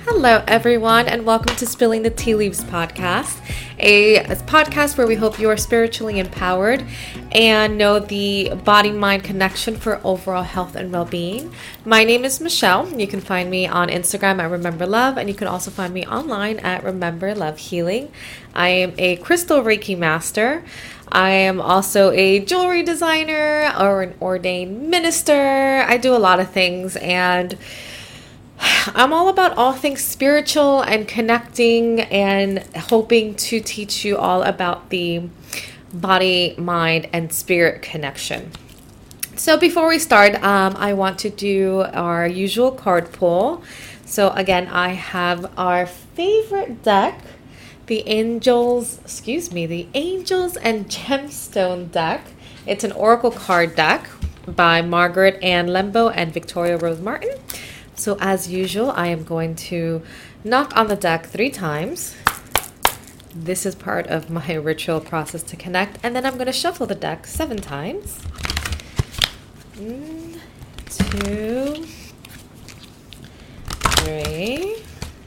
Hello, everyone, and welcome to Spilling the Tea Leaves podcast, a podcast where we hope you are spiritually empowered and know the body-mind connection for overall health and well-being. My name is Michelle. You can find me on Instagram at Remember Love, and you can also find me online at Remember Love Healing. I am a crystal Reiki master. I am also a jewelry designer or an ordained minister. I do a lot of things, and I'm all about all things spiritual and connecting and hoping to teach you all about the body, mind, and spirit connection. So before we start, I want to do our usual card pull. So again, I have our favorite deck, the Angels and Gemstone deck. It's an oracle card deck by Margaret Ann Lembo and Victoria Rose Martin. So as usual, I am going to knock on the deck 3 times. This is part of my ritual process to connect. And then I'm going to shuffle the deck 7 times. 1, 2, 3.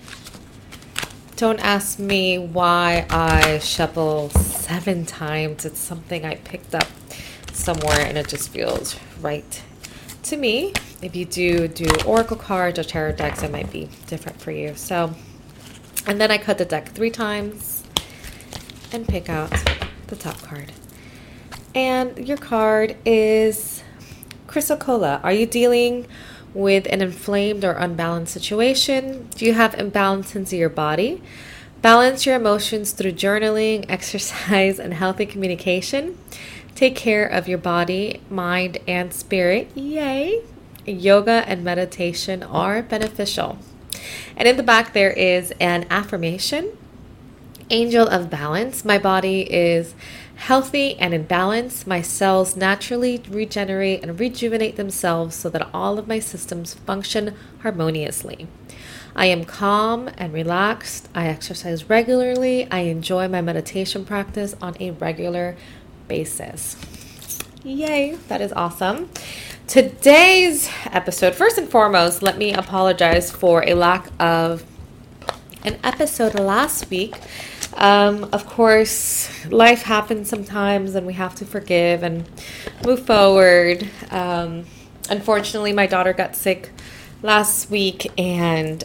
Don't ask me why I shuffle 7 times. It's something I picked up somewhere and it just feels right to me. If you do oracle cards or tarot decks, it might be different for you. So, and then I cut the deck 3 times and pick out the top card. And your card is Chrysocolla. Are you dealing with an inflamed or unbalanced situation? Do you have imbalances in your body? Balance your emotions through journaling, exercise, and healthy communication. Take care of your body, mind, and spirit. Yay! Yoga and meditation are beneficial. And in the back there is an affirmation. Angel of balance. My body is healthy and in balance. My cells naturally regenerate and rejuvenate themselves so that all of my systems function harmoniously. I am calm and relaxed. I exercise regularly. I enjoy my meditation practice on a regular basis. Yay, that is awesome. Today's episode, first and foremost, let me apologize for a lack of an episode last week. Of course, life happens sometimes and we have to forgive and move forward. Unfortunately, my daughter got sick last week and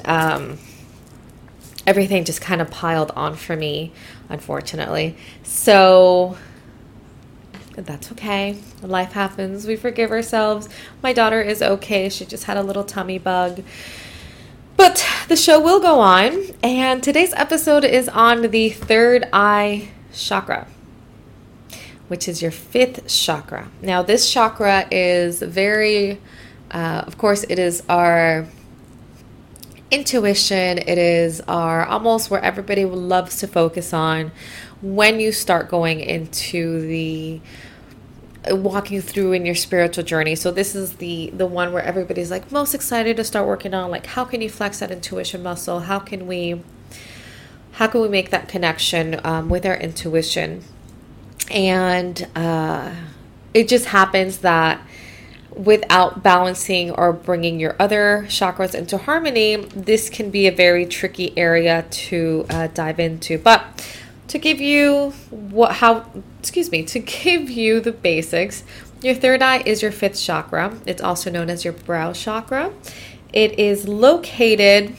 everything just kind of piled on for me, unfortunately. So that's okay. Life happens. We forgive ourselves. My daughter is okay. She just had a little tummy bug. But the show will go on. And today's episode is on the third eye chakra, which is your 5th chakra. Now, this chakra is very, of course, it is our intuition. It is our almost where everybody loves to focus on when you start going into the walking through in your spiritual journey. So this is the one where everybody's like most excited to start working on, like, how can you flex that intuition muscle? How can we make that connection with our intuition? And it just happens that without balancing or bringing your other chakras into harmony, this can be a very tricky area to dive into. But to give you the basics, your third eye is your 5th chakra. It's also known as your brow chakra. It is located,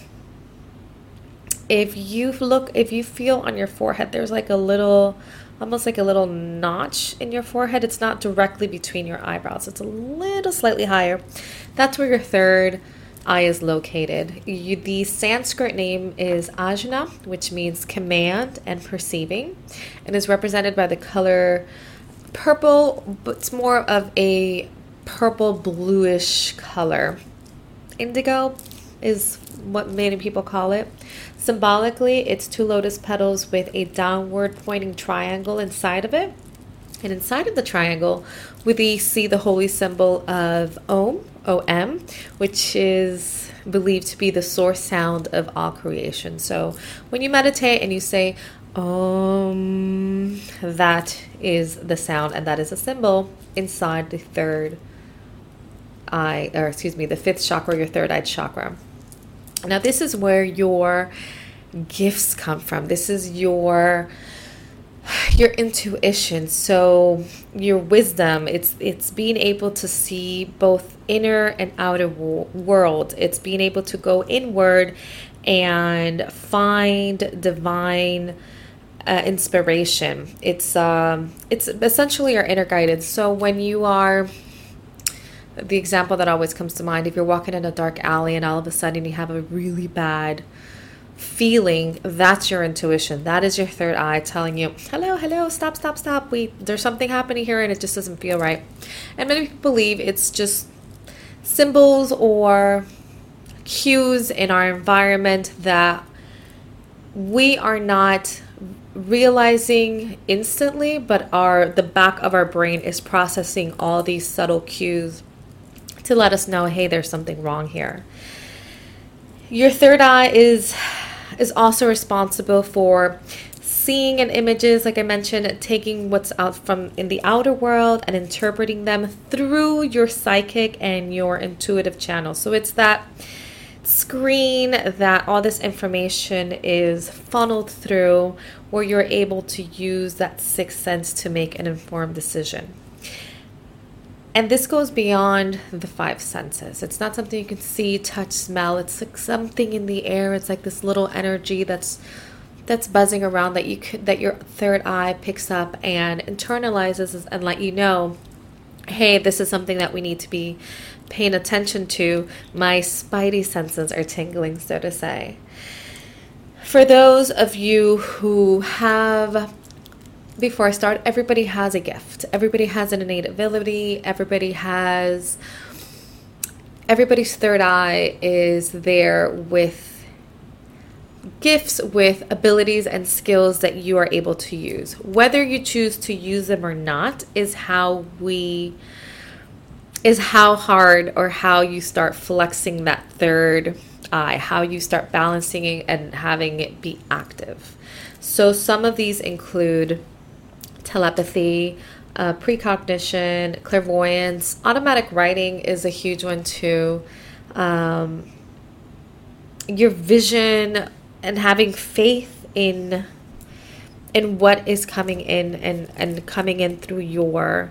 if you feel on your forehead, there's like almost like a little notch in your forehead. It's not directly between your eyebrows. It's a little slightly higher. That's where your third eye is located. The Sanskrit name is Ajna, which means command and perceiving, and is represented by the color purple, but it's more of a purple bluish color. Indigo is what many people call it. Symbolically, it's 2 lotus petals with a downward pointing triangle inside of it. And inside of the triangle, we see the holy symbol of Om, O-M, which is believed to be the source sound of all creation. So when you meditate and you say Om, that is the sound, and that is a symbol inside the the 5th chakra, your third eye chakra. Now, this is where your gifts come from. This is your intuition. So your wisdom, it's being able to see both inner and outer world. It's being able to go inward and find divine inspiration. It's essentially your inner guidance. So when you are, the example that always comes to mind, if you're walking in a dark alley and all of a sudden you have a really bad feeling, that's your intuition. That is your third eye telling you, hello, stop. There's something happening here and it just doesn't feel right. And many people believe it's just symbols or cues in our environment that we are not realizing instantly, but the back of our brain is processing all these subtle cues to let us know, hey, there's something wrong here. Your third eye is also responsible for seeing in images, like I mentioned, taking what's out from in the outer world and interpreting them through your psychic and your intuitive channel. So it's that screen that all this information is funneled through, where you're able to use that sixth sense to make an informed decision. And this goes beyond the five senses. It's not something you can see, touch, smell. It's like something in the air. It's like this little energy that's buzzing around that your third eye picks up and internalizes and let you know, hey, this is something that we need to be paying attention to. My spidey senses are tingling, so to say. For those of you who have, before I start, everybody has a gift. Everybody has an innate ability. Everybody's third eye is there with gifts, with abilities and skills that you are able to use. Whether you choose to use them or not is how hard or how you start flexing that third eye, how you start balancing it and having it be active. So some of these include telepathy, precognition, clairvoyance. Automatic writing is a huge one too. Your vision and having faith in what is coming in and coming in through your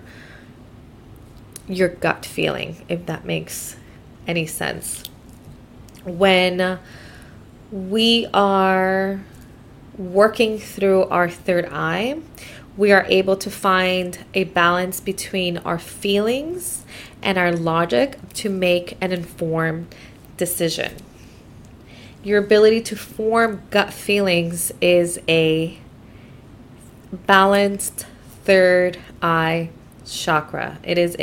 gut feeling, if that makes any sense. When we are working through our third eye, we are able to find a balance between our feelings and our logic to make an informed decision. Your ability to form gut feelings is a balanced third eye chakra. It is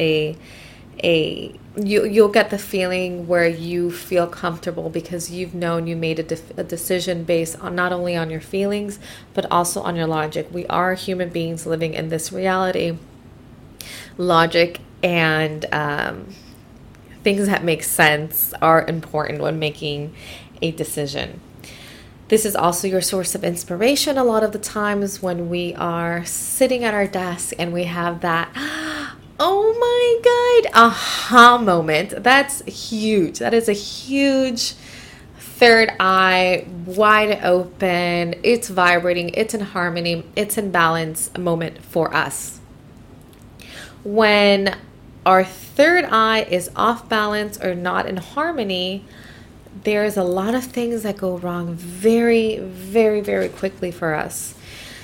you'll get the feeling where you feel comfortable because you've known you made a decision based on not only on your feelings but also on your logic. We are human beings living in this reality. Logic and things that make sense are important when making a decision. This is also your source of inspiration a lot of the times when we are sitting at our desk and we have that oh my God, aha moment. That's huge. That is a huge third eye, wide open. It's vibrating. It's in harmony. It's in balance moment for us. When our third eye is off balance or not in harmony, there's a lot of things that go wrong very, very, very quickly for us.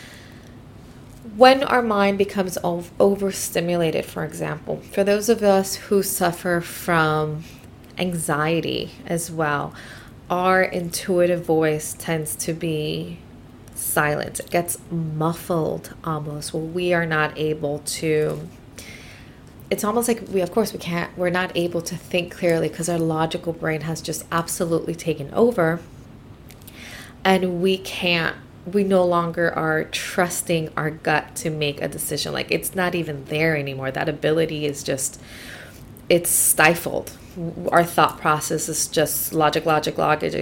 When our mind becomes overstimulated, for example, for those of us who suffer from anxiety as well, our intuitive voice tends to be silent. It gets muffled almost. Well, we are not able to, it's almost like we're not able to think clearly because our logical brain has just absolutely taken over, and we no longer are trusting our gut to make a decision. Like, it's not even there anymore. That ability is just, it's stifled. Our thought process is just logic,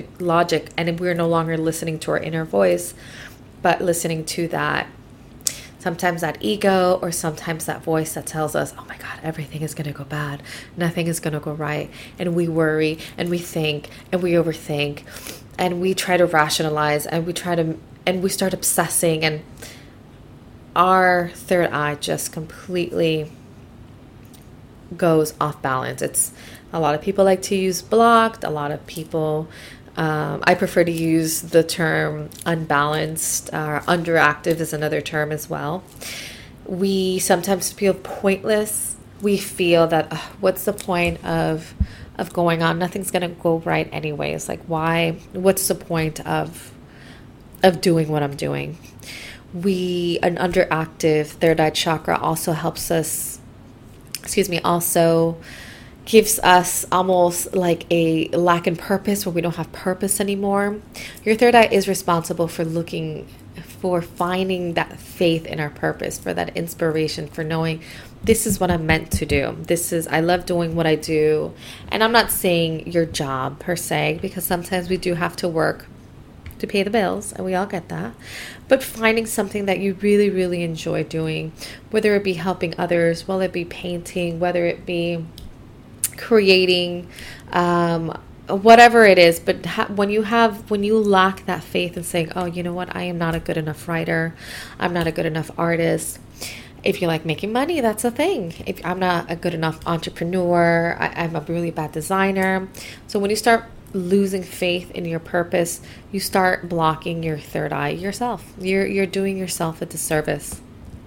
and we're no longer listening to our inner voice, but listening to that Sometimes that ego, or sometimes that voice that tells us, oh my God, everything is going to go bad. Nothing is going to go right. And we worry and we think and we overthink and we try to rationalize and we start obsessing, and our third eye just completely goes off balance. It's a lot of people like to use blocked. A lot of people, I prefer to use the term unbalanced. Underactive is another term as well. We sometimes feel pointless. We feel that what's the point of going on? Nothing's gonna go right anyways. Like, why? What's the point of doing what I'm doing? An underactive third eye chakra also helps us. Also gives us almost like a lack in purpose, where we don't have purpose anymore. Your third eye is responsible for finding that faith in our purpose, for that inspiration, for knowing this is what I'm meant to do. I love doing what I do. And I'm not saying your job per se, because sometimes we do have to work to pay the bills, and we all get that. But finding something that you really, really enjoy doing, whether it be helping others, whether it be painting, whether it be creating, whatever it is. But when you lack that faith in saying, oh, you know what, I am not a good enough writer, I'm not a good enough artist. If you like making money, that's a thing. If I'm not a good enough entrepreneur, I'm a really bad designer. So when you start losing faith in your purpose, you start blocking your third eye yourself. You're doing yourself a disservice.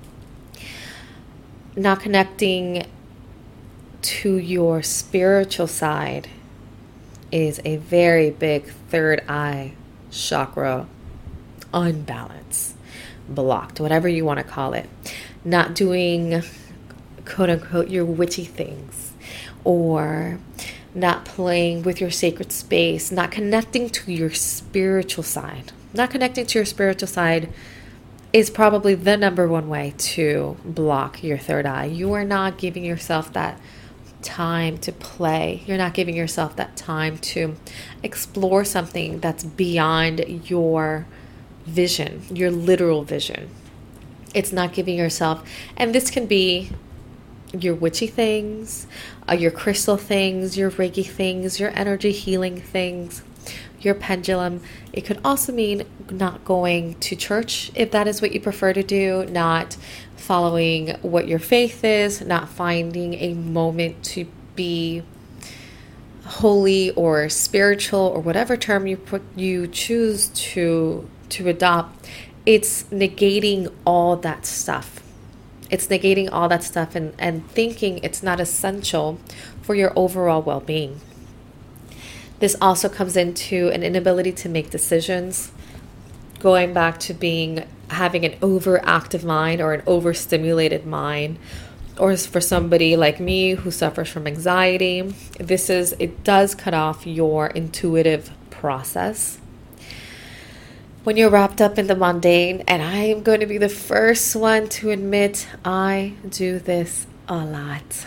Not connecting to your spiritual side is a very big third eye chakra unbalance, blocked, whatever you want to call it. Not doing, quote unquote, your witchy things, or not playing with your sacred space, not connecting to your spiritual side. Not connecting to your spiritual side is probably the number one way to block your third eye. You are not giving yourself that time to play. You're not giving yourself that time to explore something that's beyond your vision, your literal vision. It's not giving yourself, and this can be your witchy things, your crystal things, your Reiki things, your energy healing things, your pendulum. It could also mean not going to church if that is what you prefer to do, not following what your faith is, not finding a moment to be holy or spiritual, or whatever term you choose to adopt. It's negating all that stuff. It's negating all that stuff and thinking it's not essential for your overall well-being. This also comes into an inability to make decisions, going back to having an overactive mind or an overstimulated mind, or for somebody like me who suffers from anxiety, it does cut off your intuitive process. When you're wrapped up in the mundane, and I am going to be the first one to admit I do this a lot.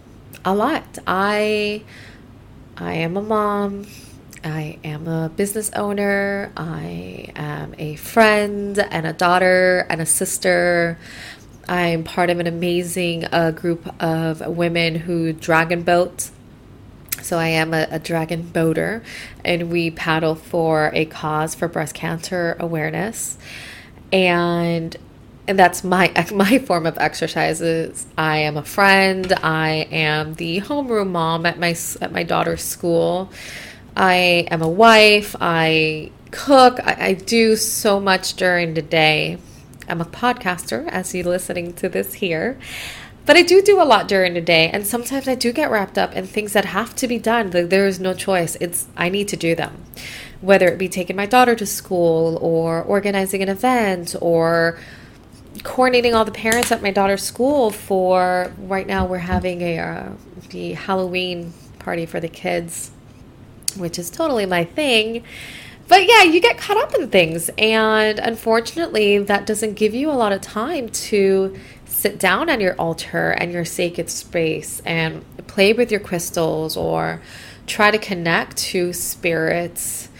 I am a mom. I am a business owner. I am a friend and a daughter and a sister. I'm part of an amazing group of women who dragon boat. So I am a dragon boater, and we paddle for a cause for breast cancer awareness. And that's my form of exercises. I am a friend. I am the homeroom mom at my daughter's school. I am a wife. I cook. I do so much during the day. I'm a podcaster, as you're listening to this here. But I do a lot during the day, and sometimes I do get wrapped up in things that have to be done. There is no choice. I need to do them. Whether it be taking my daughter to school, or organizing an event, or coordinating all the parents at my daughter's school for, right now we're having the Halloween party for the kids, which is totally my thing. But yeah, you get caught up in things, and unfortunately that doesn't give you a lot of time to sit down on your altar and your sacred space and play with your crystals, or try to connect to spirits,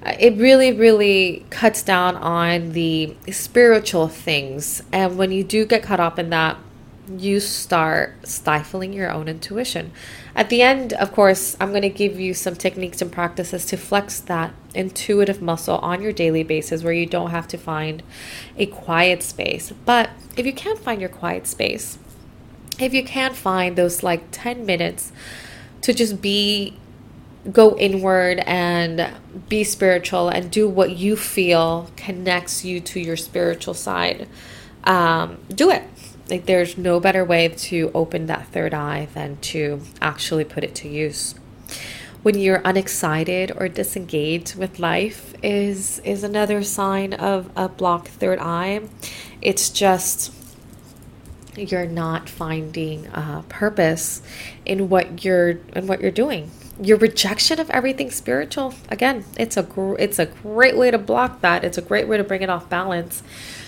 it really, really cuts down on the spiritual things. And when you do get caught up in that, you start stifling your own intuition. At the end, of course, I'm going to give you some techniques and practices to flex that intuitive muscle on your daily basis where you don't have to find a quiet space. But if you can't find your quiet space, if you can't find those like 10 minutes to just go inward and be spiritual and do what you feel connects you to your spiritual side, do it. Like, there's no better way to open that third eye than to actually put it to use. When you're unexcited or disengaged with life is another sign of a blocked third eye. It's just you're not finding purpose in what you're doing. Your rejection of everything spiritual, again, it's a great way to block that. It's a great way to bring it off balance.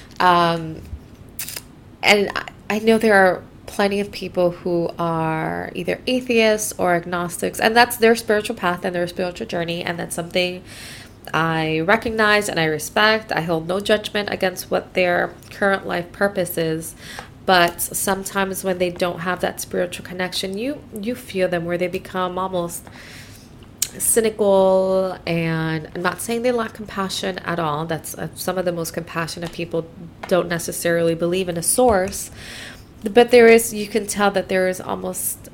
And I know there are plenty of people who are either atheists or agnostics, and that's their spiritual path and their spiritual journey, and that's something I recognize and I respect. I hold no judgment against what their current life purpose is. But sometimes when they don't have that spiritual connection, you feel them where they become almost cynical, and I'm not saying they lack compassion at all. That's some of the most compassionate people don't necessarily believe in a source, but you can tell that there is almost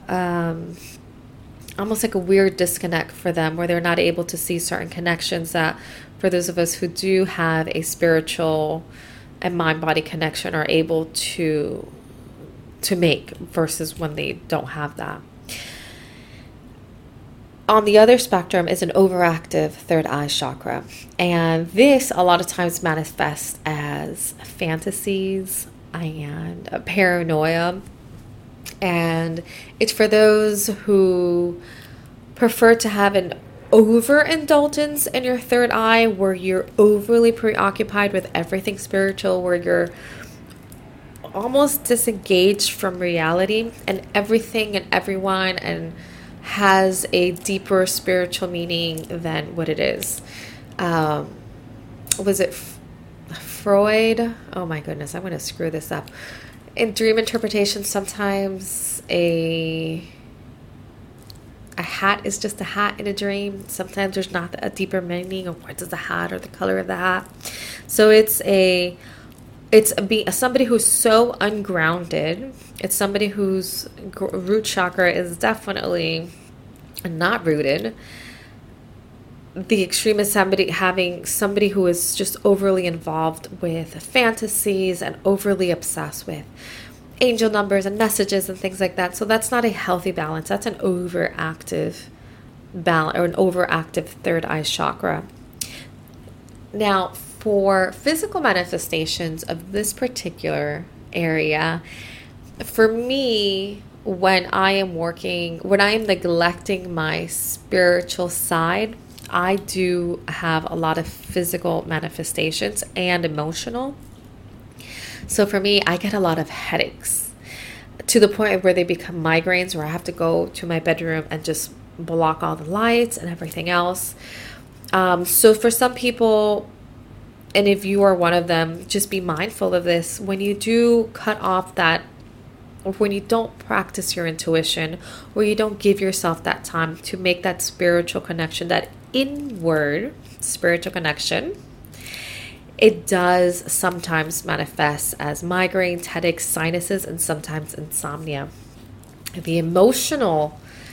like a weird disconnect for them where they're not able to see certain connections that for those of us who do have a spiritual and mind-body connection are able to make, versus when they don't have that. On the other spectrum is an overactive third eye chakra. And this a lot of times manifests as fantasies and paranoia. And it's for those who prefer to have an overindulgence in your third eye, where you're overly preoccupied with everything spiritual, where you're almost disengaged from reality and everything and everyone, and has a deeper spiritual meaning than what it is. Was it Freud? Oh my goodness, I'm going to screw this up. In dream interpretation, sometimes a hat is just a hat in a dream. Sometimes there's not a deeper meaning of what is the hat or the color of the hat. So it's somebody who's so ungrounded. It's somebody whose root chakra is definitely not rooted. The extreme is somebody who is just overly involved with fantasies and overly obsessed with angel numbers and messages and things like that. So that's not a healthy balance. That's an overactive balance, or an overactive third eye chakra. Now, for physical manifestations of this particular area, for me, when I am neglecting my spiritual side, I do have a lot of physical manifestations and emotional. So for me, I get a lot of headaches to the point where they become migraines, where I have to go to my bedroom and just block all the lights and everything else. So for some people, and if you are one of them, just be mindful of this. When you do cut off that, or when you don't practice your intuition, or you don't give yourself that time to make that spiritual connection, that inward spiritual connection, it does sometimes manifest as migraines, headaches, sinuses, and sometimes insomnia. The emotional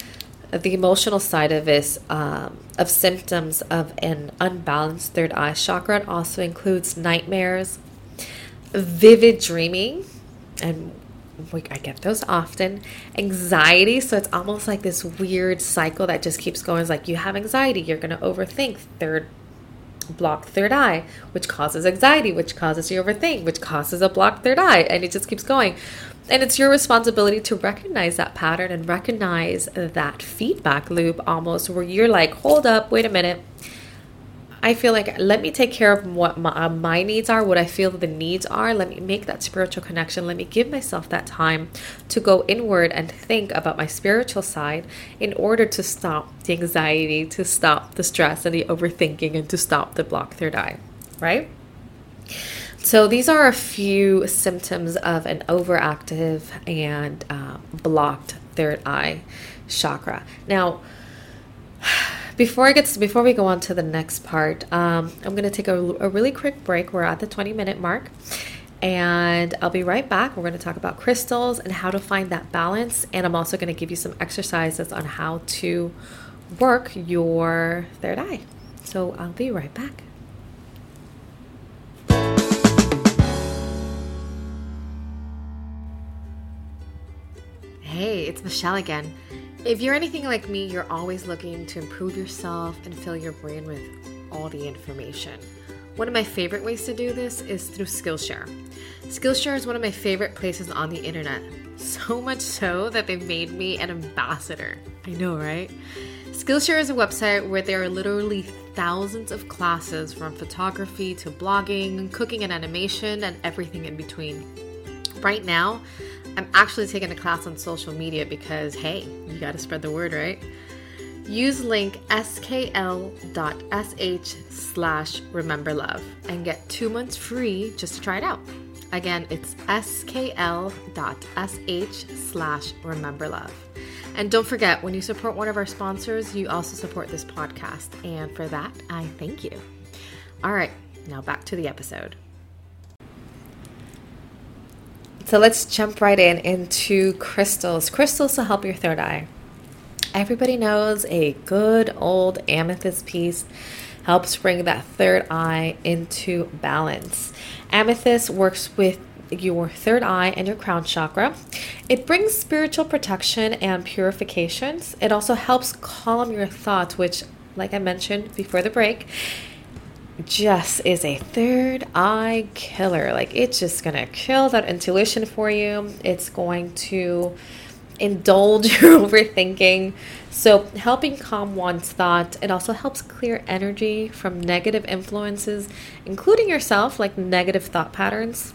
side of this, of symptoms of an unbalanced third eye chakra, also includes nightmares, vivid dreaming, and I get those often, anxiety. So it's almost like this weird cycle that just keeps going. It's like you have anxiety, you're going to overthink, blocked third eye, which causes anxiety, which causes you overthink, which causes a blocked third eye, and it just keeps going. And it's your responsibility to recognize that pattern and recognize that feedback loop, almost where you're like, hold up, wait a minute, I feel like, let me take care of what my needs are, what I feel the needs are. Let me make that spiritual connection. Let me give myself that time to go inward and think about my spiritual side in order to stop the anxiety, to stop the stress and the overthinking, and to stop the blocked third eye, right? So these are a few symptoms of an overactive and blocked third eye chakra. Now, before we go on to the next part, I'm going to take a really quick break. We're at the 20-minute mark, and I'll be right back. We're going to talk about crystals and how to find that balance, and I'm also going to give you some exercises on how to work your third eye. So I'll be right back. Hey, it's Michelle again. If you're anything like me, you're always looking to improve yourself and fill your brain with all the information. One of my favorite ways to do this is through Skillshare. Skillshare is one of my favorite places on the internet. So much so that they've made me an ambassador. I know, right? Skillshare is a website where there are literally thousands of classes from photography to blogging, cooking and animation, and everything in between. Right now, I'm actually taking a class on social media because, hey, you got to spread the word, right? Use link skl.sh/rememberlove and get 2 months free just to try it out. Again, it's skl.sh/rememberlove. And don't forget, when you support one of our sponsors, you also support this podcast. And for that, I thank you. All right, now back to the episode. So let's jump right into crystals. Crystals to help your third eye. Everybody knows a good old amethyst piece helps bring that third eye into balance. Amethyst works with your third eye and your crown chakra. It brings spiritual protection and purifications. It also helps calm your thoughts, which, like I mentioned before the break, just is a third eye killer. Like, it's just gonna kill that intuition for you. It's going to indulge your overthinking. So helping calm one's thought, it also helps clear energy from negative influences, including yourself, like negative thought patterns.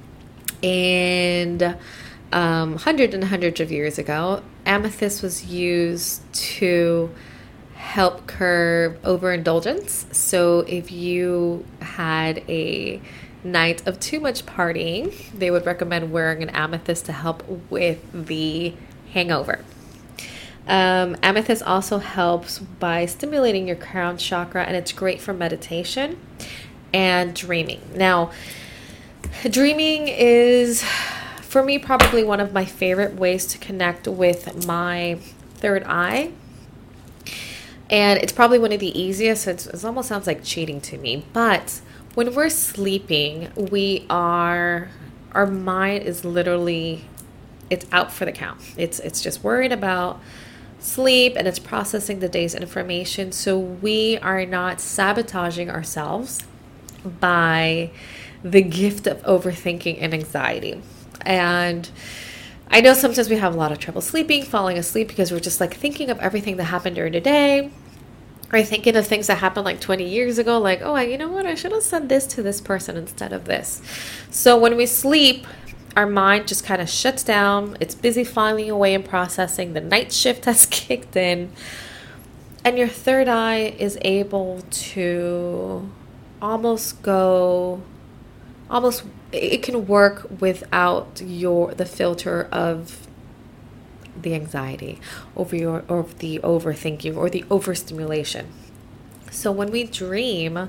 And hundreds of years ago, amethyst was used to help curb overindulgence. So if you had a night of too much partying, they would recommend wearing an amethyst to help with the hangover. Amethyst also helps by stimulating your crown chakra, and it's great for meditation and dreaming. Now, dreaming is, for me, probably one of my favorite ways to connect with my third eye. And it's probably one of the easiest. So it almost sounds like cheating to me. But when we're sleeping, our mind is literally, it's out for the count. It's just worried about sleep, and it's processing the day's information. So we are not sabotaging ourselves by the gift of overthinking and anxiety. And I know sometimes we have a lot of trouble falling asleep, because we're just like thinking of everything that happened during the day, or thinking of things that happened like 20 years ago, like, oh, you know what, I should have said this to this person instead of this. So when we sleep, our mind just kind of shuts down. It's busy filing away and processing. The night shift has kicked in, and your third eye is able to it can work without the filter of the anxiety or the overthinking or the overstimulation. So when we dream,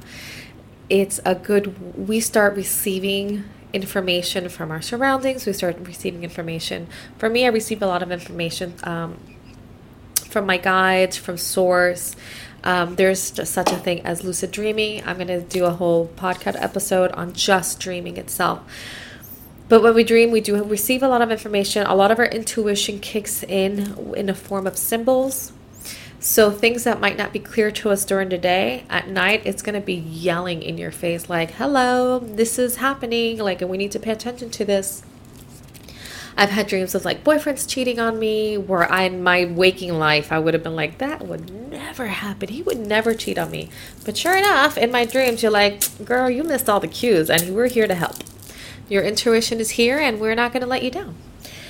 we start receiving information from our surroundings. We start receiving information. For me, I receive a lot of information from my guides, from source. There's just such a thing as lucid dreaming. I'm going to do a whole podcast episode on just dreaming itself. But when we dream, we do receive a lot of information. A lot of our intuition kicks in the form of symbols. So things that might not be clear to us during the day, at night, it's going to be yelling in your face like, hello, this is happening, like, and we need to pay attention to this. I've had dreams of like boyfriends cheating on me, where in my waking life, I would have been like, that would never happen. He would never cheat on me. But sure enough, in my dreams, you're like, girl, you missed all the cues and we're here to help. Your intuition is here and we're not going to let you down.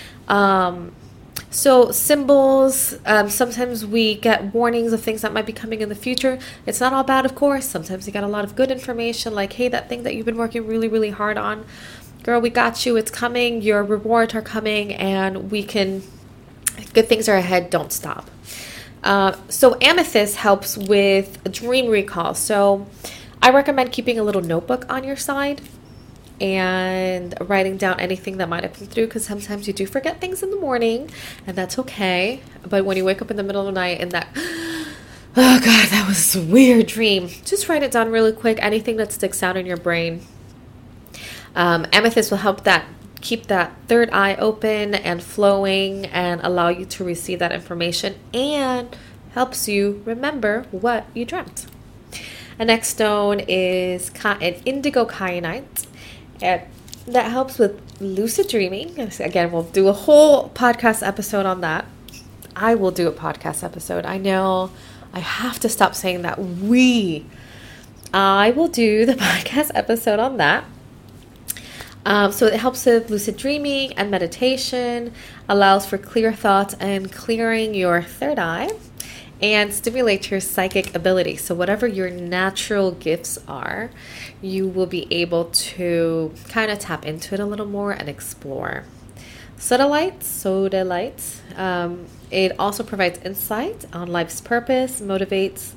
So symbols, sometimes we get warnings of things that might be coming in the future. It's not all bad, of course. Sometimes you get a lot of good information like, hey, that thing that you've been working really, really hard on, girl, we got you. It's coming. Your rewards are coming and good things are ahead. Don't stop. So amethyst helps with dream recall. So I recommend keeping a little notebook on your side and writing down anything that might have come through, because sometimes you do forget things in the morning and that's okay. But when you wake up in the middle of the night and that, oh God, that was a weird dream, just write it down really quick. Anything that sticks out in your brain. Amethyst will help keep that third eye open and flowing and allow you to receive that information, and helps you remember what you dreamt. The next stone is an indigo kyanite. And that helps with lucid dreaming. Again, we'll do a whole podcast episode on that. I will do a podcast episode. I know I have to stop saying that. I will do the podcast episode on that. So it helps with lucid dreaming and meditation, allows for clear thoughts and clearing your third eye, and stimulates your psychic ability. So whatever your natural gifts are, you will be able to kind of tap into it a little more and explore. Sodalite, it also provides insight on life's purpose, motivation.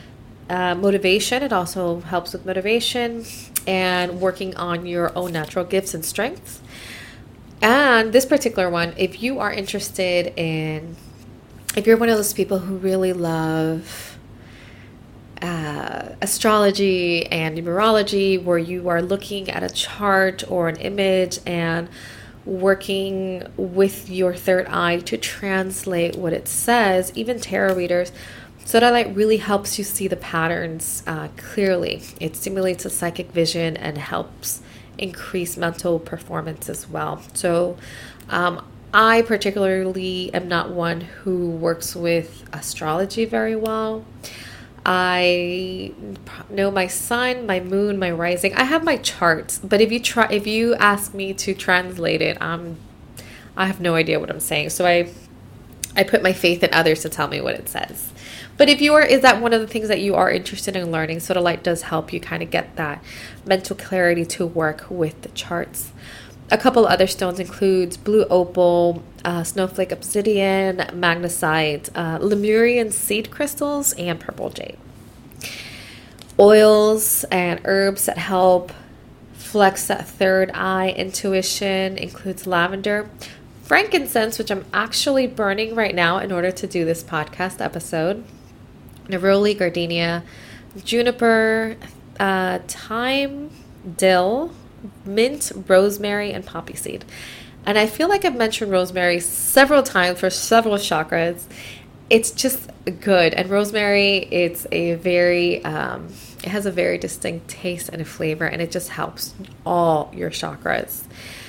It also helps with motivation and working on your own natural gifts and strengths. And this particular one, if you are interested in, if you're one of those people who really love astrology and numerology, where you are looking at a chart or an image and working with your third eye to translate what it says, even tarot readers, Sodalite really helps you see the patterns clearly. It stimulates a psychic vision and helps increase mental performance as well. So I particularly am not one who works with astrology very well. I know my sun, my moon, my rising. I have my charts, but if you ask me to translate it, I have no idea what I'm saying. So I put my faith in others to tell me what it says. But is that one of the things that you are interested in learning? Sodalite does help you kind of get that mental clarity to work with the charts. A couple other stones includes blue opal, snowflake obsidian, magnesite, Lemurian seed crystals, and purple jade. Oils and herbs that help flex that third eye intuition includes lavender, frankincense, which I'm actually burning right now in order to do this podcast episode, neroli, gardenia, juniper, thyme, dill, mint, rosemary, and poppy seed. And I feel like I've mentioned rosemary several times for several chakras. It's just good. And rosemary, it has a very distinct taste and a flavor, and it just helps all your chakras.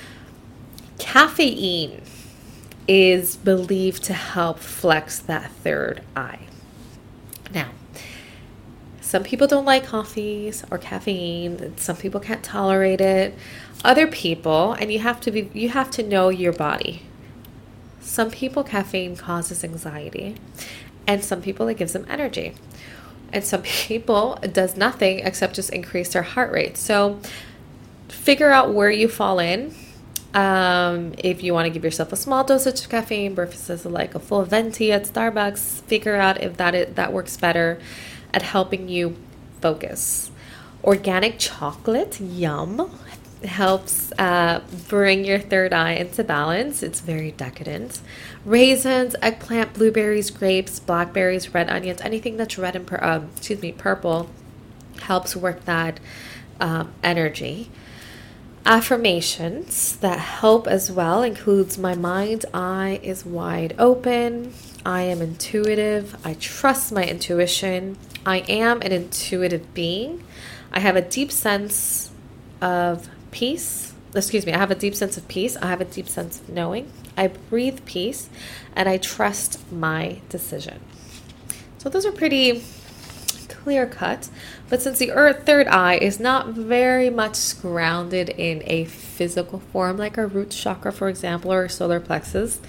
Caffeine is believed to help flex that third eye. Now, some people don't like coffees or caffeine. Some people can't tolerate it. Other people, and you have to know your body. Some people, caffeine causes anxiety, and some people it gives them energy. And some people it does nothing except just increase their heart rate. So figure out where you fall in. If you want to give yourself a small dosage of caffeine versus like a full venti at Starbucks, figure out if that works better at helping you focus. Organic chocolate, yum, helps bring your third eye into balance. It's very decadent. Raisins, eggplant, blueberries, grapes, blackberries, red onions, anything that's red and purple helps work that energy. Affirmations that help as well includes my mind's eye is wide open. I am intuitive. I trust my intuition. I am an intuitive being. I have a deep sense of peace, I have a deep sense of peace. I have a deep sense of knowing. I breathe peace, and I trust my decision. So those are pretty clear cut. But since the third eye is not very much grounded in a physical form, like our root chakra, for example, or solar plexus,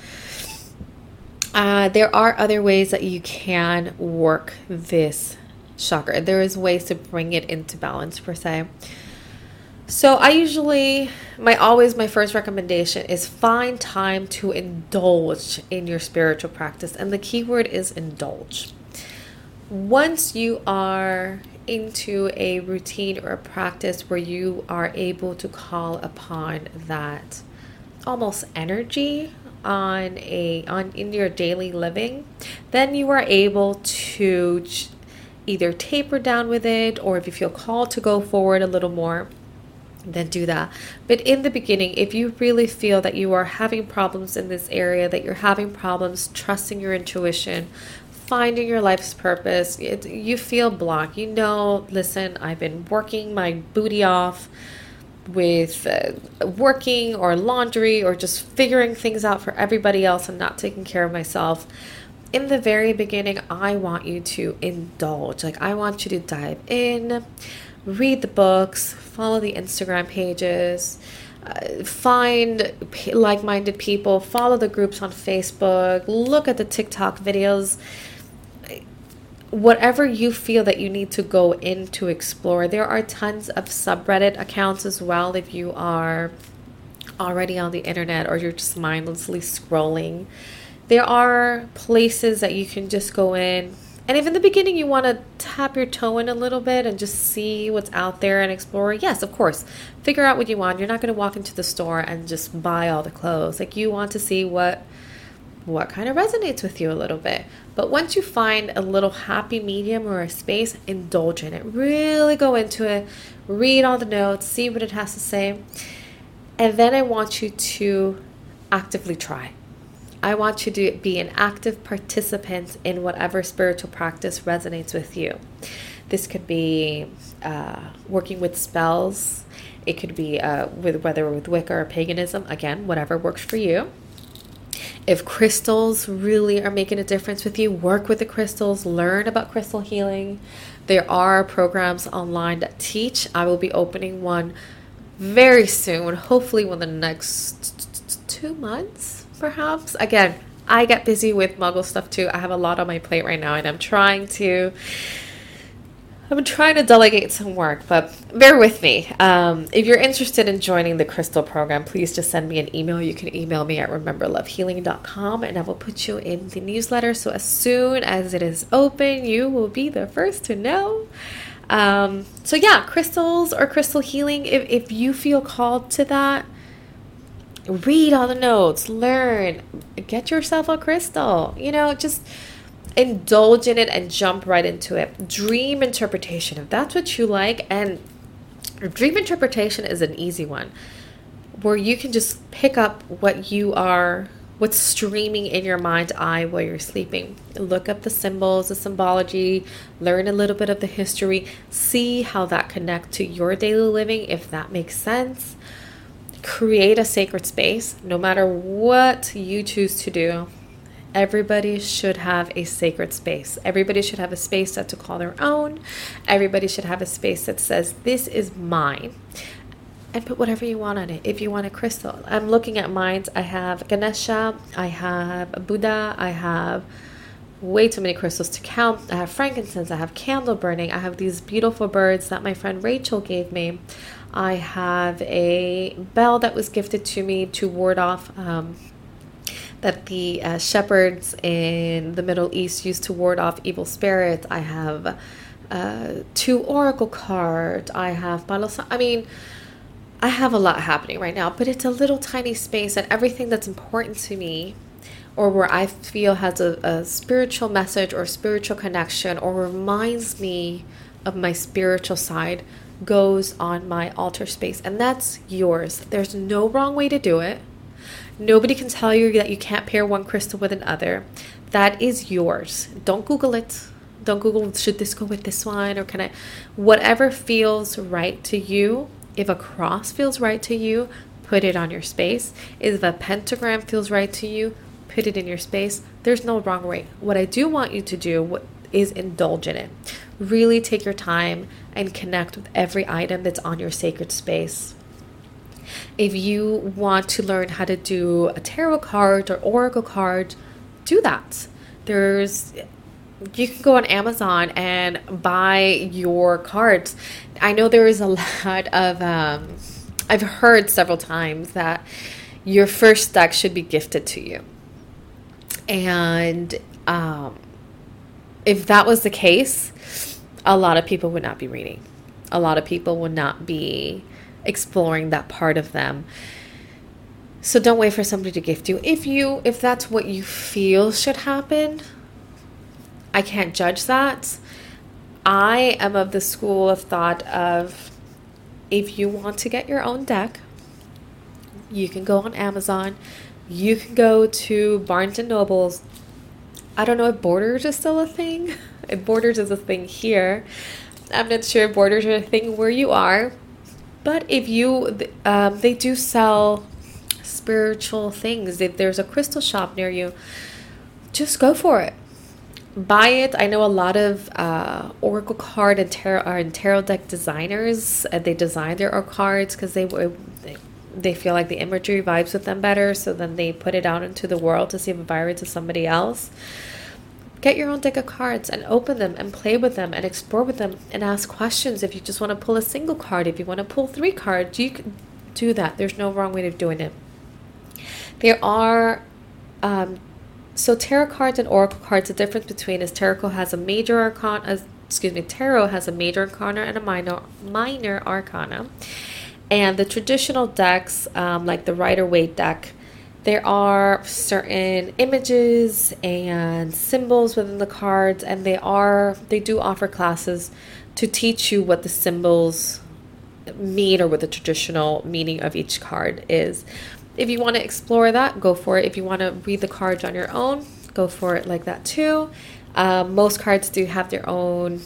there are other ways that you can work this chakra. There is ways to bring it into balance, per se. So I usually, my first recommendation is find time to indulge in your spiritual practice. And the key word is indulge. Once you are into a routine or a practice where you are able to call upon that almost energy in your daily living, then you are able to either taper down with it, or if you feel called to go forward a little more, then do that. But in the beginning, if you really feel that you are having problems in this area, that you're having problems trusting your intuition, finding your life's purpose, you feel blocked, listen, I've been working my booty off with working or laundry or just figuring things out for everybody else and not taking care of myself. In the very beginning, I want you to indulge. I want you to dive in, read the books, follow the Instagram pages, find like-minded people, follow the groups on Facebook, look at the TikTok videos. Whatever you feel that you need to go in to explore. There are tons of subreddit accounts as well if you are already on the internet or you're just mindlessly scrolling. There are places that you can just go in. And if in the beginning you want to tap your toe in a little bit and just see what's out there and explore, yes, of course, figure out what you want. You're not going to walk into the store and just buy all the clothes. You want to see what kind of resonates with you a little bit. But once you find a little happy medium or a space, indulge in it. Really go into it. Read all the notes. See what it has to say. And then I want you to actively try. I want you to be an active participant in whatever spiritual practice resonates with you. This could be working with spells. It could be whether with Wicca or paganism. Again, whatever works for you. If crystals really are making a difference with you, work with the crystals, learn about crystal healing. There are programs online that teach. I will be opening one very soon, hopefully within the next 2 months, perhaps. Again, I get busy with Muggle stuff too. I have a lot on my plate right now, and I'm trying to delegate some work, but bear with me. If you're interested in joining the Crystal program, please just send me an email. You can email me at rememberlovehealing.com, and I will put you in the newsletter. So as soon as it is open, you will be the first to know. So yeah, crystals or crystal healing, if you feel called to that, read all the notes, learn, get yourself a crystal, just indulge in it and jump right into it. Dream interpretation, if that's what you like. And dream interpretation is an easy one where you can just pick up what's streaming in your mind's eye while you're sleeping. Look up the symbols, the symbology, learn a little bit of the history, see how that connects to your daily living, if that makes sense. Create a sacred space. No matter what you choose to do, everybody should have a sacred space. Everybody should have a space that to call their own. Everybody should have a space that says, this is mine. And put whatever you want on it. If you want a crystal. I'm looking at mine. I have Ganesha. I have Buddha. I have way too many crystals to count. I have frankincense. I have candle burning. I have these beautiful birds that my friend Rachel gave me. I have a bell that was gifted to me to ward off that the shepherds in the Middle East used to ward off evil spirits. I have 2 oracle cards. I have bottles. I have a lot happening right now, but it's a little tiny space, and everything that's important to me or where I feel has a spiritual message or spiritual connection or reminds me of my spiritual side goes on my altar space, and that's yours. There's no wrong way to do it. Nobody can tell you that you can't pair one crystal with another. That is yours. Don't Google it. Don't Google, should this go with this one? Or can I? Whatever feels right to you. If a cross feels right to you, put it on your space. If a pentagram feels right to you, put it in your space. There's no wrong way. What I do want you to do is indulge in it. Really take your time and connect with every item that's on your sacred space. If you want to learn how to do a tarot card or oracle card, do that. You can go on Amazon and buy your cards. I know there is a lot of, I've heard several times that your first deck should be gifted to you. And if that was the case, a lot of people would not be reading. A lot of people would not be exploring that part of them. So don't wait for somebody to gift you. If that's what you feel should happen, I can't judge that. I am of the school of thought of, if you want to get your own deck, you can go on Amazon. You can go to Barnes and Nobles. I don't know if Borders is still a thing. If Borders is a thing here, I'm not sure if Borders are a thing where you are. But if they do sell spiritual things. If there's a crystal shop near you, just go for it. Buy it. I know a lot of oracle card and tarot deck designers. They design their oracle cards because they feel like the imagery vibes with them better. So then they put it out into the world to see if it vibrates to somebody else. Get your own deck of cards and open them and play with them and explore with them and ask questions. If you just want to pull a single card, if you want to pull 3 cards, you can do that. There's no wrong way of doing it. There are so tarot cards and oracle cards. The difference between is tarot has a major arcana. Tarot has a major arcana and a minor arcana. And the traditional decks, like the Rider-Waite deck, there are certain images and symbols within the cards, and they do offer classes to teach you what the symbols mean or what the traditional meaning of each card is. If you want to explore that, go for it. If you want to read the cards on your own, go for it like that too. Most cards do have their own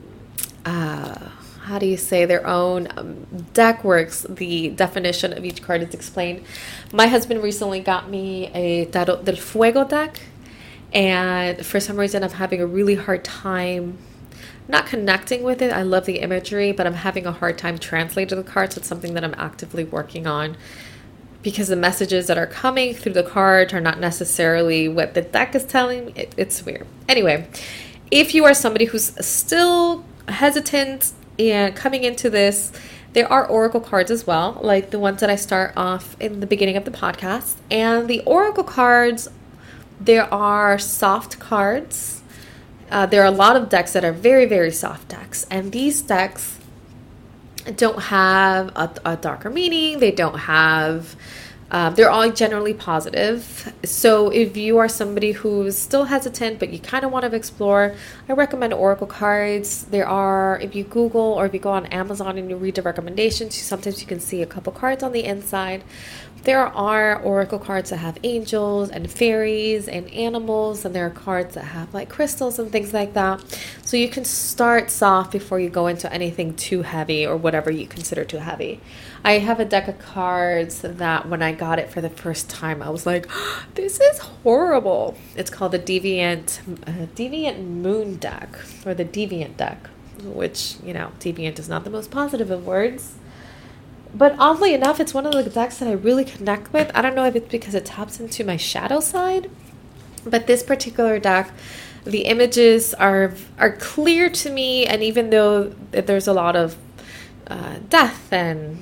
their own deck works. The definition of each card is explained. My husband recently got me a Tarot del Fuego deck, and for some reason I'm having a really hard time not connecting with it. I love the imagery, but I'm having a hard time translating the cards. It's something that I'm actively working on, because the messages that are coming through the cards are not necessarily what the deck is telling me. It's weird. Anyway, if you are somebody who's still hesitant and coming into this, there are oracle cards as well, like the ones that I start off in the beginning of the podcast. And the oracle cards, there are soft cards. There are a lot of decks that are very, very soft decks. And these decks don't have a darker meaning. They don't have... they're all generally positive. So if you are somebody who's still hesitant, but you kind of want to explore, I recommend oracle cards. If you Google or if you go on Amazon and you read the recommendations, sometimes you can see a couple cards on the inside. There are oracle cards that have angels and fairies and animals, and there are cards that have like crystals and things like that. So you can start soft before you go into anything too heavy or whatever you consider too heavy. I have a deck of cards that when I got it for the first time, I was like, oh, this is horrible. It's called the Deviant Moon deck, or the Deviant deck, which, Deviant is not the most positive of words. But oddly enough, it's one of the decks that I really connect with. I don't know if it's because it taps into my shadow side, but this particular deck, the images are clear to me, and even though there's a lot of death and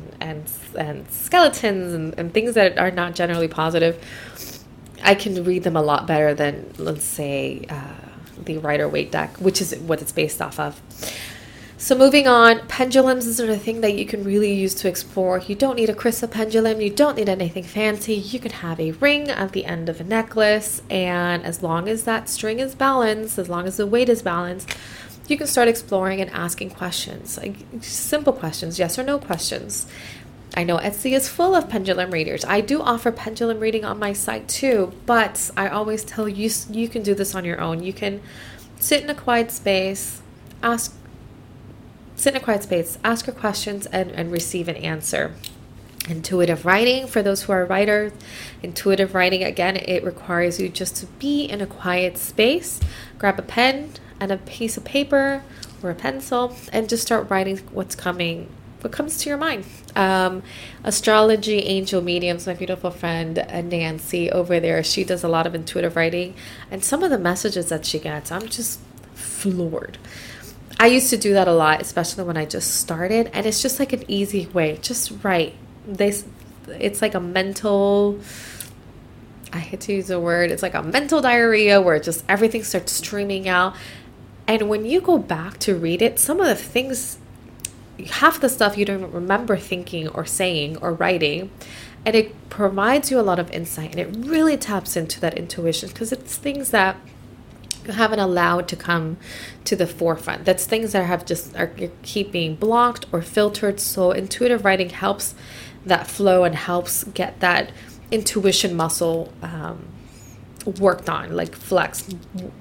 skeletons and things that are not generally positive, I can read them a lot better than, let's say, the Rider-Waite deck, which is what it's based off of. So moving on, pendulums is a thing that you can really use to explore. You don't need a crystal pendulum. You don't need anything fancy. You can have a ring at the end of a necklace, and as long as that string is balanced, as long as the weight is balanced, you can start exploring and asking questions, like simple questions, yes or no questions. I know Etsy is full of pendulum readers. I do offer pendulum reading on my site too, but I always tell you, you can do this on your own. You can sit in a quiet space, ask your questions and receive an answer. Intuitive writing, for those who are writers, intuitive writing, again, it requires you just to be in a quiet space, grab a pen and a piece of paper or a pencil, and just start writing what comes to your mind. Astrology angel mediums, my beautiful friend Nancy over there, she does a lot of intuitive writing, and some of the messages that she gets, I'm just floored. I used to do that a lot, especially when I just started, and it's just like an easy way. Just write. It's like a mental, I hate to use the word, it's like a mental diarrhea where just everything starts streaming out. And when you go back to read it, some of the things, half the stuff you don't remember thinking or saying or writing, and it provides you a lot of insight, and it really taps into that intuition, because it's things that you haven't allowed to come to the forefront. That's things that are keeping blocked or filtered. So intuitive writing helps that flow and helps get that intuition muscle worked on, like flexed.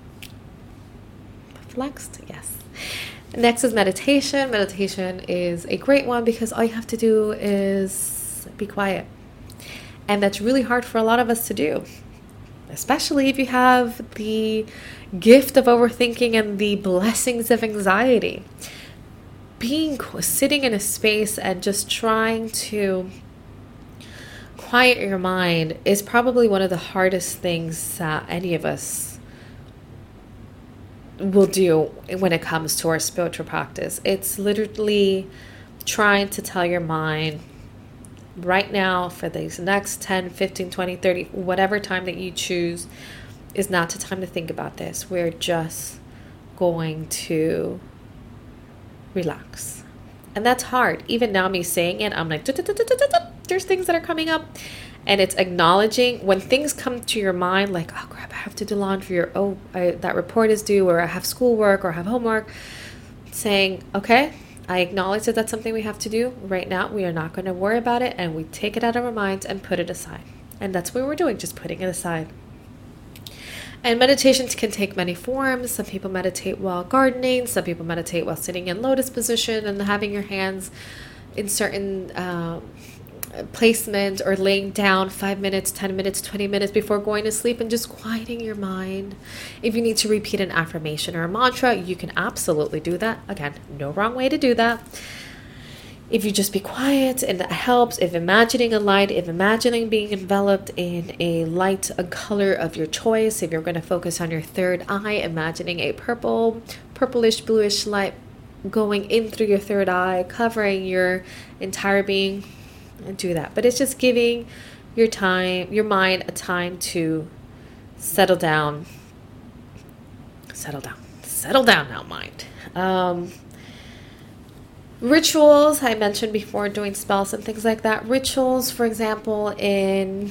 Yes. Next is meditation. Meditation is a great one because all you have to do is be quiet. And that's really hard for a lot of us to do, especially if you have the gift of overthinking and the blessings of anxiety. Sitting in a space and just trying to quiet your mind is probably one of the hardest things that any of us will do when it comes to our spiritual practice. It's literally trying to tell your mind, right now, for these next 10, 15, 20, 30, whatever time that you choose, is not the time to think about this. We're just going to relax. And that's hard. Even now, me saying it, I'm like, there's things that are coming up. And it's acknowledging when things come to your mind, like, oh crap, I have to do laundry, or that report is due, or I have schoolwork, or I have homework. Saying, okay, I acknowledge that that's something we have to do right now. We are not going to worry about it, and we take it out of our minds and put it aside. And that's what we're doing, just putting it aside. And meditations can take many forms. Some people meditate while gardening. Some people meditate while sitting in lotus position and having your hands in certain placement, or laying down 5 minutes, 10 minutes, 20 minutes before going to sleep and just quieting your mind. If you need to repeat an affirmation or a mantra, you can absolutely do that. Again, no wrong way to do that. If you just be quiet, and that helps. If imagining a light, if imagining being enveloped in a light, a color of your choice. If you're going to focus on your third eye, imagining a purplish, bluish light going in through your third eye, covering your entire being, and do that. But it's just giving your mind a time to settle down. Settle down now, mind. Rituals, I mentioned before, doing spells and things like that. Rituals, for example, in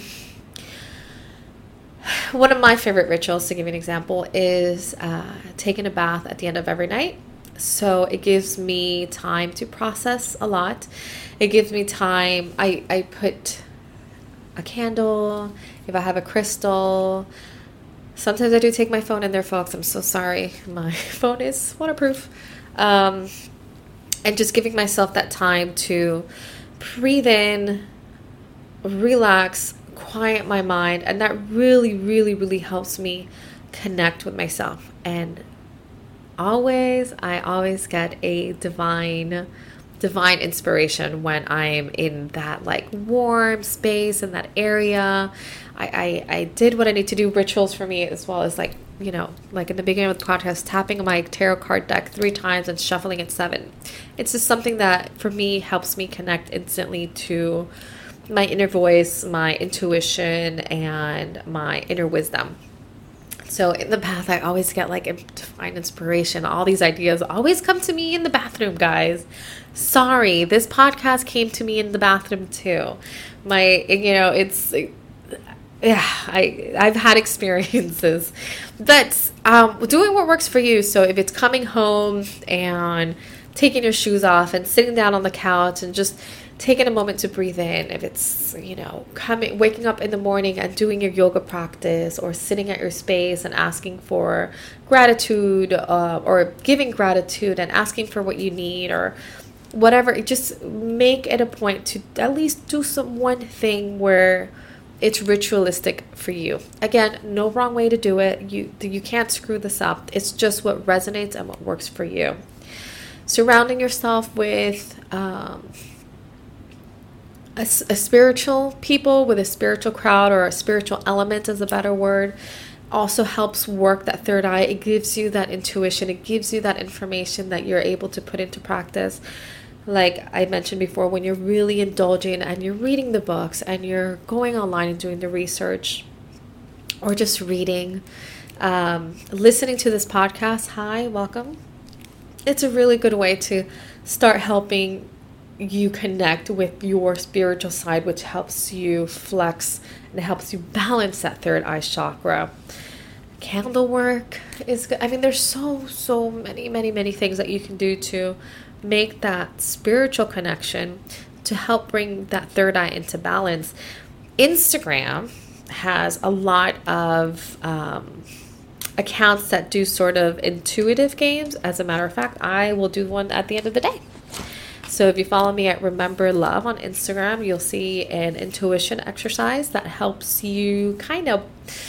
one of my favorite rituals, to give you an example, is taking a bath at the end of every night. So it gives me time to process a lot. It gives me time. I put a candle, if I have a crystal. Sometimes I do take my phone in there, folks. I'm so sorry. My phone is waterproof. And just giving myself that time to breathe in, relax, quiet my mind. And that really, really, really helps me connect with myself. And I always get a divine inspiration when I'm in that like warm space in that area. I did what I need to do, rituals for me, as well as like, you know, like in the beginning of the podcast, tapping my tarot card deck 3 times and shuffling it 7. It's just something that for me helps me connect instantly to my inner voice, my intuition, and my inner wisdom. So in the bath, I always get like a divine inspiration. All these ideas always come to me in the bathroom, guys. Sorry, this podcast came to me in the bathroom too. I've had experiences, but doing what works for you. So if it's coming home and taking your shoes off and sitting down on the couch and just taking a moment to breathe in, if it's, waking up in the morning and doing your yoga practice, or sitting at your space and asking for gratitude, or giving gratitude and asking for what you need, or whatever, just make it a point to at least do one thing where it's ritualistic for you. Again, no wrong way to do it. You can't screw this up. It's just what resonates and what works for you. Surrounding yourself with a spiritual people, with a spiritual crowd, or a spiritual element is a better word, also helps work that third eye. It gives you that intuition. It gives you that information that you're able to put into practice. Like I mentioned before, when you're really indulging and you're reading the books and you're going online and doing the research, or just reading, listening to this podcast, hi, welcome. It's a really good way to start helping you connect with your spiritual side, which helps you flex and helps you balance that third eye chakra. Candle work is good. I mean, there's so many things that you can do to make that spiritual connection to help bring that third eye into balance. Instagram has a lot of accounts that do sort of intuitive games. As a matter of fact, I will do one at the end of the day. So if you follow me at Remember Love on Instagram, you'll see an intuition exercise that helps you kind of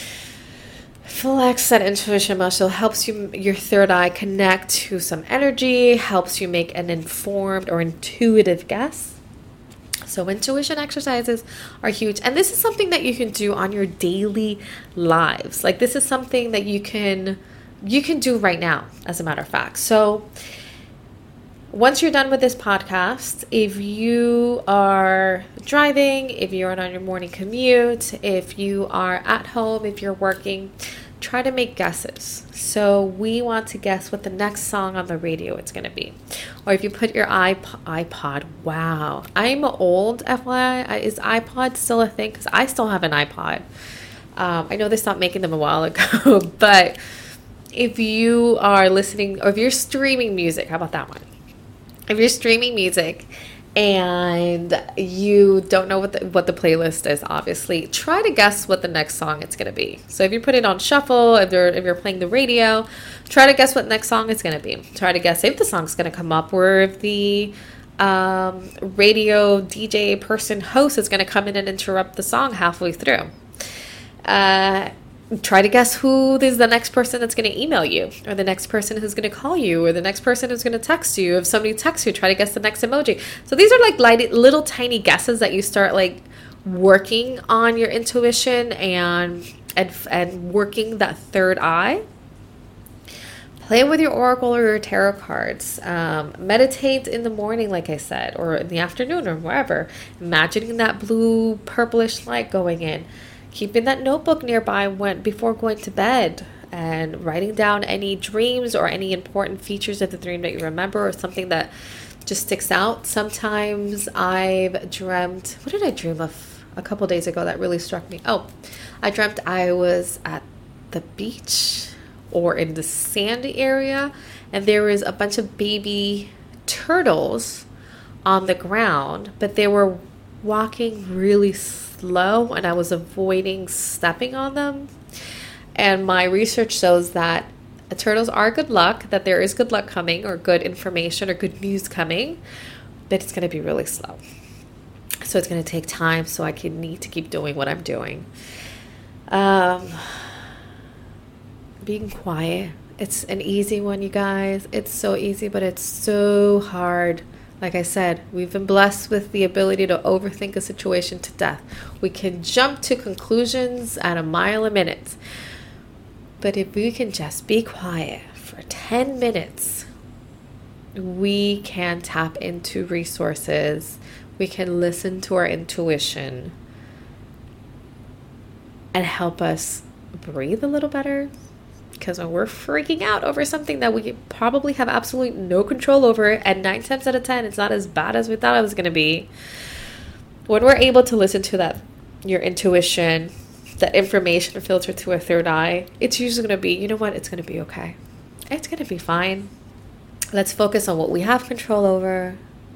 flex that intuition muscle, helps your third eye connect to some energy, helps you make an informed or intuitive guess. So intuition exercises are huge. And this is something that you can do on your daily lives. Like this is something that you can do right now, as a matter of fact. So once you're done with this podcast, if you are driving, if you're on your morning commute, if you are at home, if you're working, try to make guesses. So we want to guess what the next song on the radio is going to be. Or if you put your iPod, wow. I'm old, FYI. Is iPod still a thing? Because I still have an iPod. I know they stopped making them a while ago, but if you are listening, or if you're streaming music, how about that one? If you're streaming music and you don't know what the playlist is, obviously, try to guess what the next song it's going to be. So if you put it on shuffle, if you're playing the radio, try to guess what next song it's going to be. Try to guess if the song's going to come up, or if the radio DJ person host is going to come in and interrupt the song halfway through. Try to guess who is the next person that's going to email you, or the next person who's going to call you, or the next person who's going to text you. If somebody texts you, try to guess the next emoji. So these are like little tiny guesses that you start like working on your intuition and working that third eye. Play with your oracle or your tarot cards. Meditate in the morning, like I said, or in the afternoon, or wherever. Imagining that blue purplish light going in. Keeping that notebook nearby before going to bed, and writing down any dreams or any important features of the dream that you remember, or something that just sticks out. Sometimes I've dreamt, what did I dream of a couple days ago that really struck me? Oh, I dreamt I was at the beach or in the sandy area, and there was a bunch of baby turtles on the ground, but they were walking really slow, and I was avoiding stepping on them. And my research shows that turtles are good luck, that there is good luck coming, or good information or good news coming, but it's going to be really slow. So it's going to take time, so I need to keep doing what I'm doing. Being quiet. It's an easy one, you guys. It's so easy, but it's so hard. Like I said, we've been blessed with the ability to overthink a situation to death. We can jump to conclusions at a mile a minute. But if we can just be quiet for 10 minutes, we can tap into resources. We can listen to our intuition and help us breathe a little better. Because when we're freaking out over something that we probably have absolutely no control over, and 9 times out of 10, it's not as bad as we thought it was going to be. When we're able to listen to your intuition, that information filter to a third eye, it's usually going to be, you know what, it's going to be okay. It's going to be fine. Let's focus on what we have control over.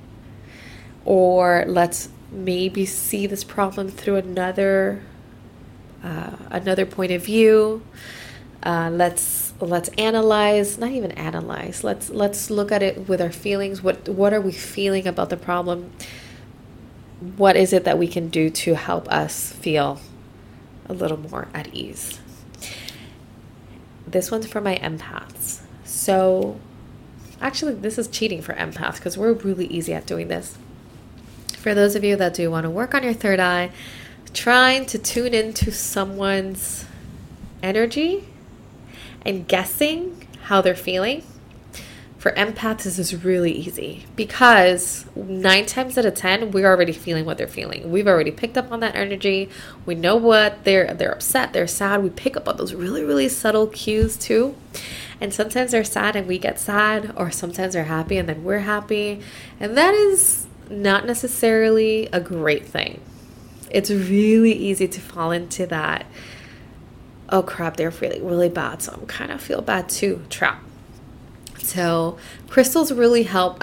Or let's maybe see this problem through another point of view. Let's analyze, not even analyze. Let's look at it with our feelings. What are we feeling about the problem? What is it that we can do to help us feel a little more at ease? This one's for my empaths. So actually, this is cheating for empaths because we're really easy at doing this. For those of you that do want to work on your third eye, trying to tune into someone's energy and guessing how they're feeling. For empaths, this is really easy because 9 times out of 10, we're already feeling what they're feeling. We've already picked up on that energy. We know what they're upset, they're sad. We pick up on those really, really subtle cues too. And sometimes they're sad and we get sad, or sometimes they're happy and then we're happy. And that is not necessarily a great thing. It's really easy to fall into that, oh crap, they're feeling really bad, so I'm kind of feel bad too, trap. So crystals really help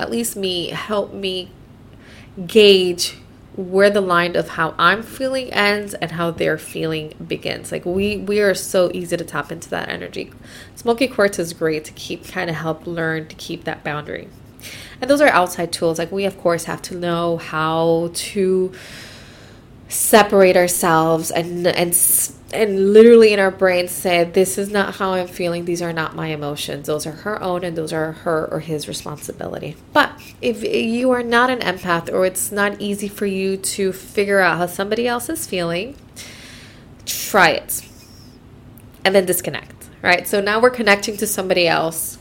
me gauge where the line of how I'm feeling ends and how they're feeling begins. Like we are so easy to tap into that energy. Smoky quartz is great to help learn to keep that boundary. And those are outside tools. Like we of course have to know how to separate ourselves and literally in our brains say, this is not how I'm feeling. These are not my emotions. Those are her own and those are her or his responsibility. But if you are not an empath or it's not easy for you to figure out how somebody else is feeling, try it and then disconnect, right? So now we're connecting to somebody else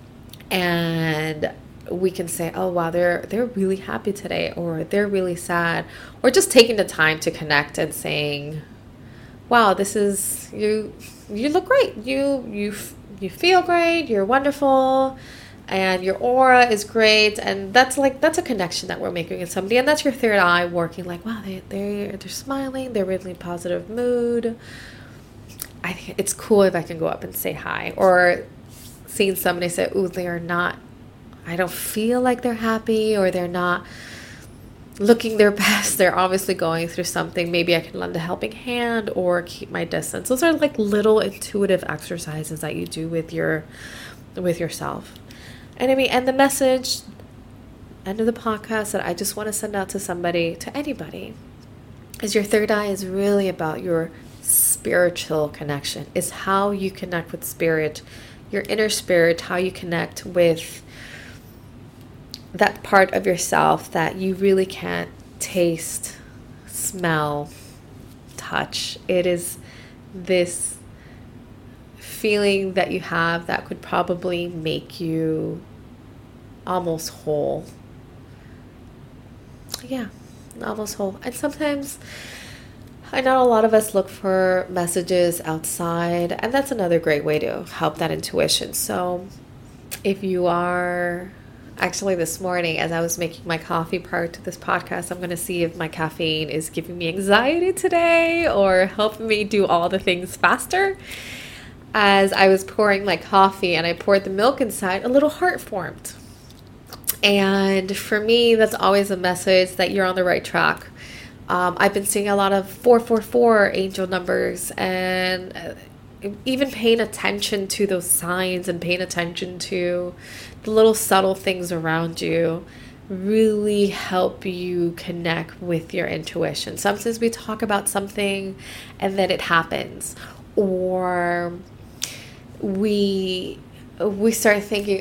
and we can say, oh wow, they're really happy today, or they're really sad, or just taking the time to connect and saying, wow, this is you look great, you feel great, you're wonderful, and your aura is great. And that's a connection that we're making with somebody, and that's your third eye working, like, wow, they're smiling, they're really positive mood. I think it's cool if I can go up and say hi, or seeing somebody say, ooh, I don't feel like they're happy, or they're not looking their best. They're obviously going through something. Maybe I can lend a helping hand or keep my distance. Those are like little intuitive exercises that you do with yourself. And I mean, and the message, end of the podcast that I just want to send out to anybody, is your third eye is really about your spiritual connection. It's how you connect with spirit, your inner spirit, how you connect with that part of yourself that you really can't taste, smell, touch. It is this feeling that you have that could probably make you almost whole. Yeah, almost whole. And sometimes I know a lot of us look for messages outside, and that's another great way to help that intuition. So if you are... Actually, this morning, as I was making my coffee prior to this podcast, I'm going to see if my caffeine is giving me anxiety today or helping me do all the things faster. As I was pouring my coffee and I poured the milk inside, a little heart formed. And for me, that's always a message that you're on the right track. I've been seeing a lot of 444 angel numbers, and even paying attention to those signs and paying attention to the little subtle things around you really help you connect with your intuition. Sometimes we talk about something and then it happens, or we start thinking,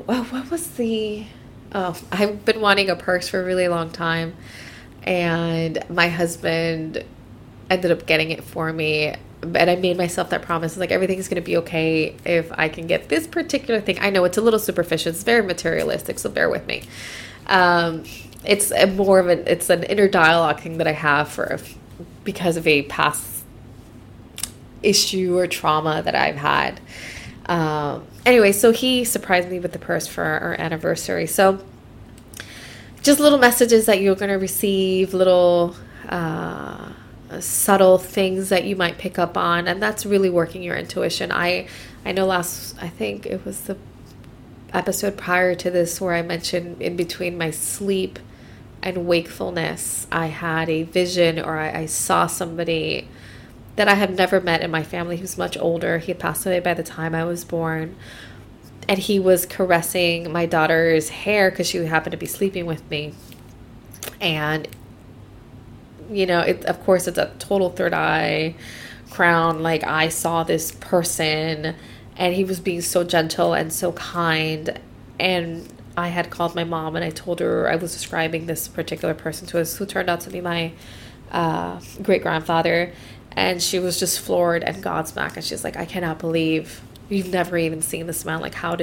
I've been wanting a purse for a really long time, and my husband ended up getting it for me. And I made myself that promise, like, everything's going to be okay if I can get this particular thing. I know it's a little superficial. It's very materialistic, so bear with me. It's an inner dialogue thing that I have because of a past issue or trauma that I've had. Anyway, so he surprised me with the purse for our anniversary. So just little messages that you're going to receive, little... subtle things that you might pick up on, and that's really working your intuition. I know I think it was the episode prior to this where I mentioned in between my sleep and wakefulness, I had a vision, or I saw somebody that I have never met in my family who's much older. He had passed away by the time I was born. And he was caressing my daughter's hair because she happened to be sleeping with me. And, you know, of course, it's a total third eye crown. Like, I saw this person and he was being so gentle and so kind. And I had called my mom and I told her I was describing this particular person to us, who turned out to be my great-grandfather. And she was just floored and gobsmacked. And she's like, I cannot believe you've never even seen this man. Like, how?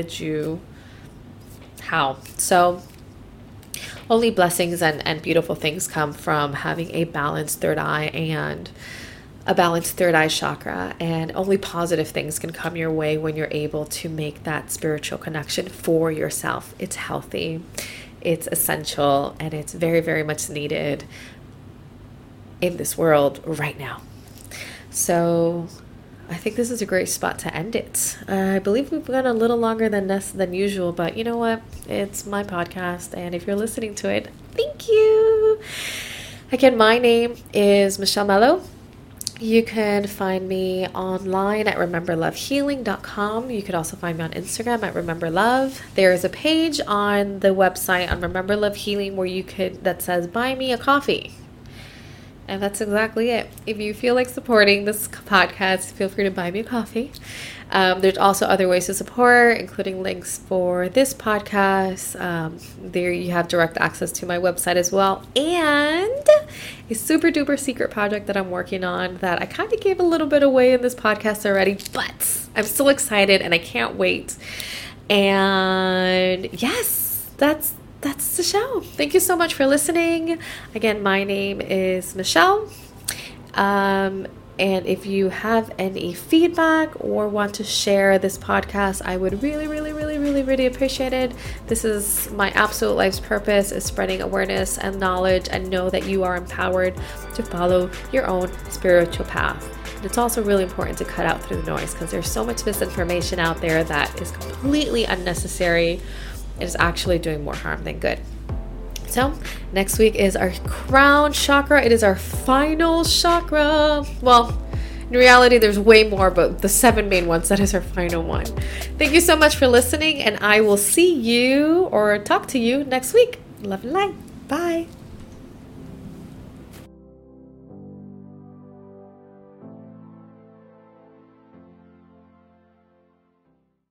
So only blessings and beautiful things come from having a balanced third eye and a balanced third eye chakra. And only positive things can come your way when you're able to make that spiritual connection for yourself. It's healthy, it's essential, and it's very, very much needed in this world right now. So I think this is a great spot to end it. I believe we've gone a little longer than usual, but you know what? It's my podcast, and if you're listening to it, thank you. Again, my name is Michelle Mello. You can find me online at rememberlovehealing.com. You could also find me on Instagram at rememberlove. There is a page on the website on Remember Love Healing that says buy me a coffee. And that's exactly it. If you feel like supporting this podcast, feel free to buy me a coffee. There's also other ways to support, including links for this podcast. There you have direct access to my website as well. And a super duper secret project that I'm working on that I kind of gave a little bit away in this podcast already, but I'm still excited and I can't wait. And yes, that's the show. Thank you so much for listening. Again, my name is Michelle. And if you have any feedback or want to share this podcast, I would really, really, really, really, really appreciate it. This is my absolute life's purpose, is spreading awareness and knowledge, and know that you are empowered to follow your own spiritual path. And it's also really important to cut out through the noise, because there's so much misinformation out there that is completely unnecessary. It is actually doing more harm than good. So next week is our crown chakra. It is our final chakra. Well, in reality, there's way more, but the 7 main ones, that is our final one. Thank you so much for listening, and I will see you or talk to you next week. Love and light. Bye.